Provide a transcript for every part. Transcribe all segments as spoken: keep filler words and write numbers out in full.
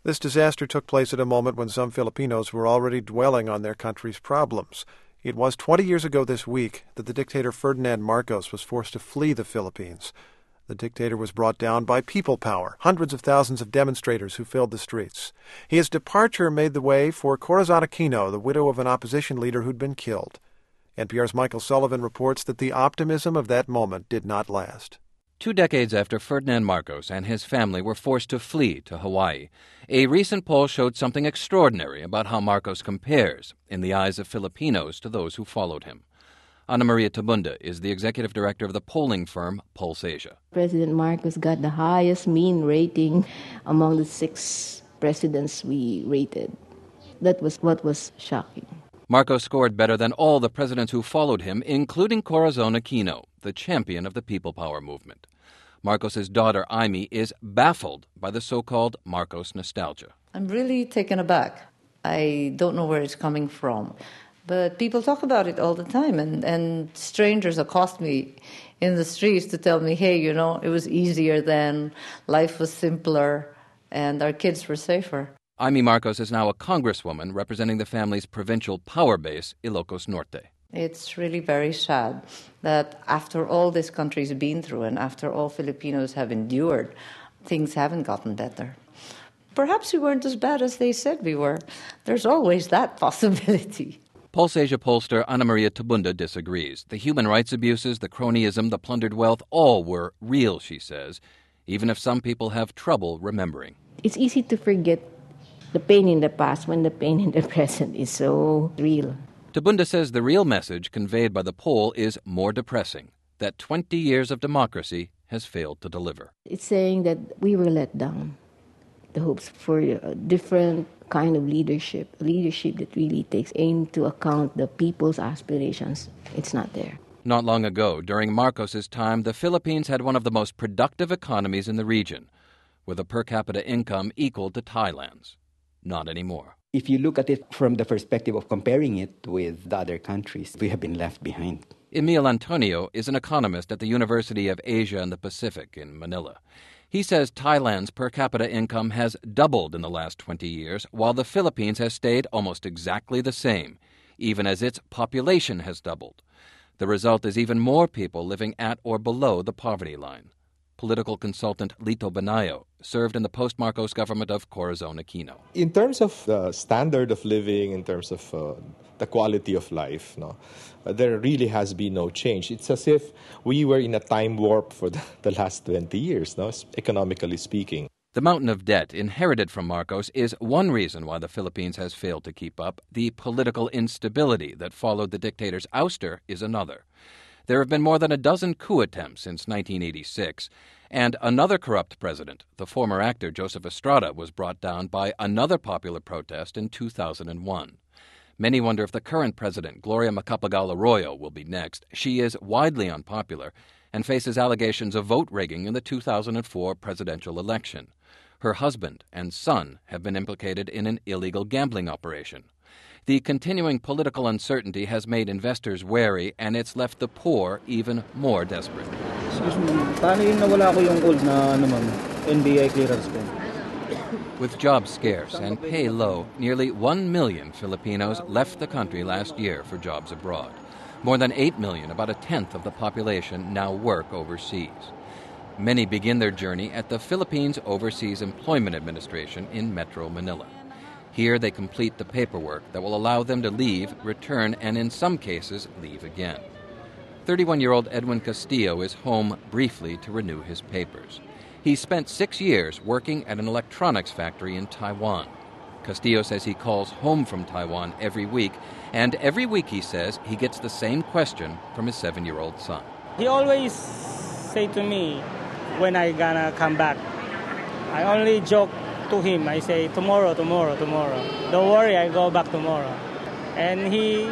This disaster took place at a moment when some Filipinos were already dwelling on their country's problems. It was twenty years ago this week that the dictator Ferdinand Marcos was forced to flee the Philippines. The dictator was brought down by people power, hundreds of thousands of demonstrators who filled the streets. His departure made the way for Corazon Aquino, the widow of an opposition leader who'd been killed. N P R's Michael Sullivan reports that the optimism of that moment did not last. Two decades after Ferdinand Marcos and his family were forced to flee to Hawaii, a recent poll showed something extraordinary about how Marcos compares, in the eyes of Filipinos, to those who followed him. Ana Maria Tabunda is the executive director of the polling firm Pulse Asia. President Marcos got the highest mean rating among the six presidents we rated. That was what was shocking. Marcos scored better than all the presidents who followed him, including Corazon Aquino, the champion of the people power movement. Marcos's daughter, Amy, is baffled by the so-called Marcos nostalgia. I'm really taken aback. I don't know where it's coming from. But people talk about it all the time, and, and strangers accost me in the streets to tell me, hey, you know, it was easier then, life was simpler, and our kids were safer. Amy Marcos is now a congresswoman representing the family's provincial power base, Ilocos Norte. It's really very sad that after all this country's been through and after all Filipinos have endured, things haven't gotten better. Perhaps we weren't as bad as they said we were. There's always that possibility. Pulse Asia pollster Ana Maria Tabunda disagrees. The human rights abuses, the cronyism, the plundered wealth, all were real, she says, even if some people have trouble remembering. It's easy to forget the pain in the past when the pain in the present is so real. Tabunda says the real message conveyed by the poll is more depressing, that twenty years of democracy has failed to deliver. It's saying that we were let down. The hopes for a different kind of leadership, leadership that really takes into account the people's aspirations, it's not there. Not long ago, during Marcos's time, the Philippines had one of the most productive economies in the region, with a per capita income equal to Thailand's. Not anymore. If you look at it from the perspective of comparing it with the other countries, we have been left behind. Emil Antonio is an economist at the University of Asia and the Pacific in Manila. He says Thailand's per capita income has doubled in the last twenty years, while the Philippines has stayed almost exactly the same, even as its population has doubled. The result is even more people living at or below the poverty line. Political consultant Lito Banayo served in the post-Marcos government of Corazon Aquino. In terms of the standard of living, in terms of uh, the quality of life, no, uh, there really has been no change. It's as if we were in a time warp for the, the last twenty years, no, economically speaking. The mountain of debt inherited from Marcos is one reason why the Philippines has failed to keep up. The political instability that followed the dictator's ouster is another. There have been more than a dozen coup attempts since nineteen eighty-six, and another corrupt president, the former actor Joseph Estrada, was brought down by another popular protest in two thousand one. Many wonder if the current president, Gloria Macapagal Arroyo, will be next. She is widely unpopular and faces allegations of vote rigging in the two thousand four presidential election. Her husband and son have been implicated in an illegal gambling operation. The continuing political uncertainty has made investors wary, and it's left the poor even more desperate. Excuse me, paano yung nawala ko yung old na ano ma'am, N B I clearance ko? With jobs scarce and pay low, nearly one million Filipinos left the country last year for jobs abroad. More than eight million, about a tenth of the population, now work overseas. Many begin their journey at the Philippines Overseas Employment Administration in Metro Manila. Here they complete the paperwork that will allow them to leave, return, and in some cases leave again. thirty-one-year-old Edwin Castillo is home briefly to renew his papers. He spent six years working at an electronics factory in Taiwan. Castillo says he calls home from Taiwan every week, and every week, he says, he gets the same question from his seven-year-old son. He always say to me when I gonna come back. I only joke to him. I say, tomorrow, tomorrow, tomorrow. Don't worry, I go back tomorrow. And he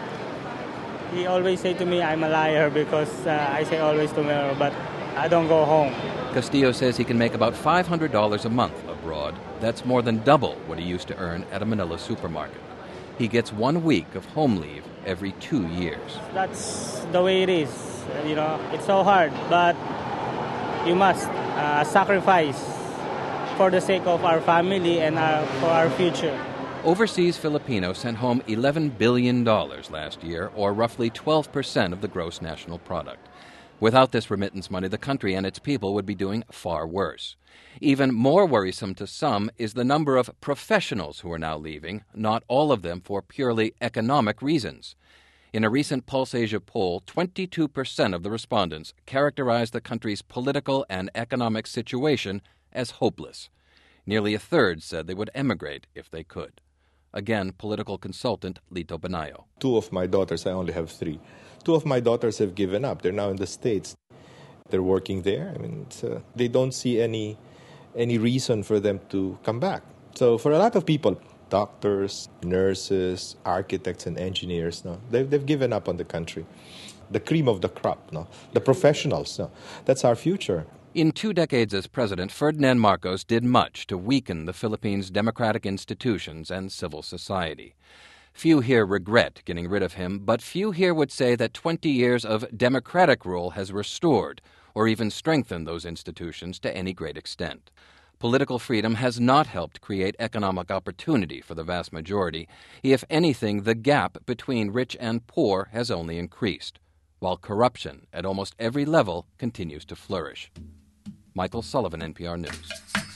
he always say to me, I'm a liar because uh, I say always tomorrow, but I don't go home. Castillo says he can make about five hundred dollars a month abroad. That's more than double what he used to earn at a Manila supermarket. He gets one week of home leave every two years. That's the way it is. You know, it's so hard, but you must uh, sacrifice for the sake of our family and our, for our future. Overseas Filipinos sent home eleven billion dollars last year, or roughly twelve percent of the gross national product. Without this remittance money, the country and its people would be doing far worse. Even more worrisome to some is the number of professionals who are now leaving, not all of them for purely economic reasons. In a recent Pulse Asia poll, twenty-two percent of the respondents characterized the country's political and economic situation as hopeless. Nearly a third said they would emigrate if they could. Again, political consultant Lito Banayo. Two of my daughters, I only have three. Two of my daughters have given up. They're now in the States. They're working there. I mean, it's, uh, they don't see any any reason for them to come back. So for a lot of people, doctors, nurses, architects, and engineers, no, they've, they've given up on the country. The cream of the crop, no, the professionals, no, that's our future. In two decades as president, Ferdinand Marcos did much to weaken the Philippines' democratic institutions and civil society. Few here regret getting rid of him, but few here would say that twenty years of democratic rule has restored or even strengthened those institutions to any great extent. Political freedom has not helped create economic opportunity for the vast majority. If anything, the gap between rich and poor has only increased, while corruption at almost every level continues to flourish. Michael Sullivan, N P R News.